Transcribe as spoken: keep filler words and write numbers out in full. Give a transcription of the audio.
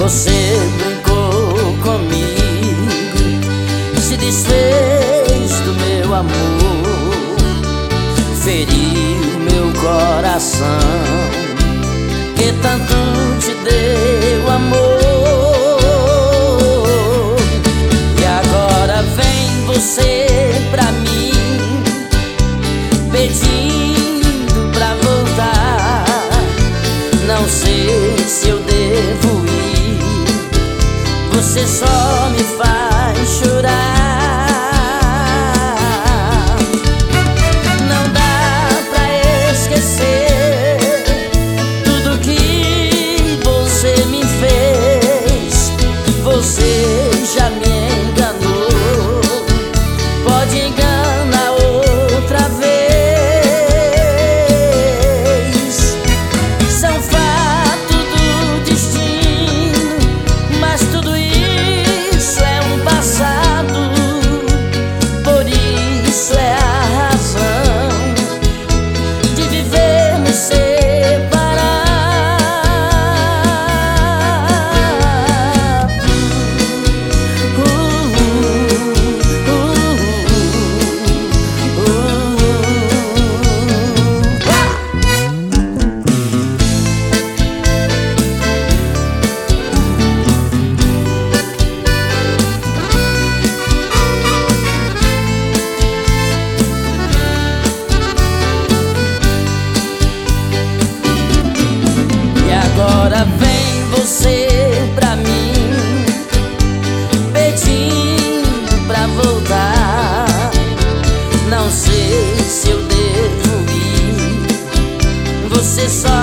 Você brincou comigo, se desfez do meu amor, feriu meu coração, que tanto te deu amor. E agora vem você pra mim, pedindo pra voltar. Não sei se eu devo ir, você só me faz chorar. Não dá pra esquecer tudo que você me fez. Você já me enganou, pode enganar outra vez. São fatos do destino, mas tudo isso é um passado. Por isso é a razão de vivermos separados. uh, uh, uh, uh, uh. Agora vem você pra mim, pedindo pra voltar. Não sei se eu devo ir, você só